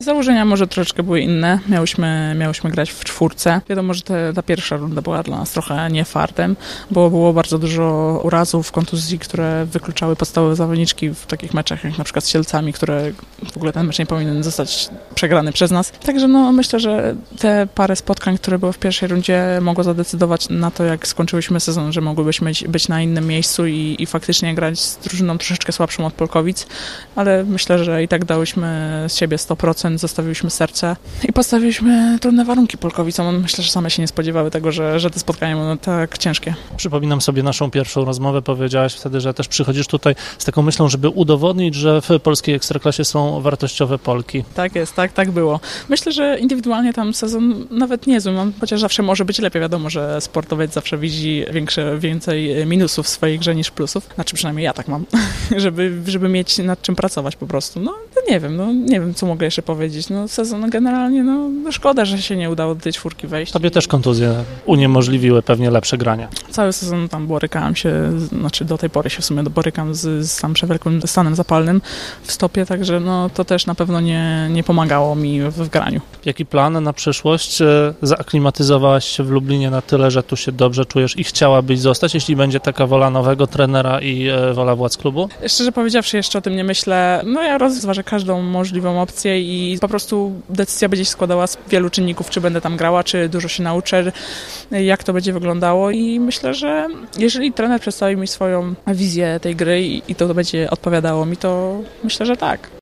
Założenia może troszeczkę były inne. Miałyśmy grać w czwórce. Wiadomo, że ta pierwsza runda była dla nas trochę nie fartem, bo było bardzo dużo urazów, kontuzji, które wykluczały podstawowe zawodniczki w takich meczach, jak na przykład z Sielcami, które w ogóle ten mecz nie powinien zostać przegrany przez nas. Także myślę, że te parę spotkań, które były w pierwszej rundzie, mogło zadecydować na to, jak skończyłyśmy sezon, że mogłybyśmy być na innym miejscu i faktycznie grać z drużyną troszeczkę słabszą od Polkowic, ale myślę, że i tak dałyśmy z siebie 100%, zostawiłyśmy serce i postawiliśmy trudne warunki Polkowicom. Myślę, że same się nie spodziewały tego, że te spotkania będą tak ciężkie. Przypominam sobie naszą pierwszą rozmowę. Powiedziałaś wtedy, że też przychodzisz tutaj z taką myślą, żeby udowodnić, że w polskiej ekstraklasie są wartościowe Polki. Tak jest, tak było. Myślę, że indywidualnie tam sezon nawet niezły, chociaż zawsze może być lepiej. Wiadomo, że sportowiec zawsze widzi więcej minusów w swojej grze niż plusów. Znaczy przynajmniej ja tak mam, żeby mieć nad czym pracować po prostu. Nie wiem, co mogę jeszcze powiedzieć. Sezon generalnie, szkoda, że się nie udało do tej czwórki wejść. Tobie też kontuzje uniemożliwiły pewnie lepsze granie. Cały sezon tam borykałam się, do tej pory się w sumie borykam z tam przewlekłym stanem zapalnym w stopie, także to też na pewno nie pomagało mi w graniu. Jaki plan na przyszłość? Zaaklimatyzowałaś się w Lublinie na tyle, że tu się dobrze czujesz i chciałabyś zostać, jeśli będzie taka wola nowego trenera i wola władz klubu? Szczerze powiedziawszy, jeszcze o tym nie myślę. Ja rozważę każdą możliwą opcję i po prostu decyzja będzie się składała z wielu czynników, czy będę tam grała, czy dużo się nauczę, jak to będzie wyglądało i myślę, że jeżeli trener przedstawi mi swoją wizję tej gry i to będzie odpowiadało mi, to myślę, że tak.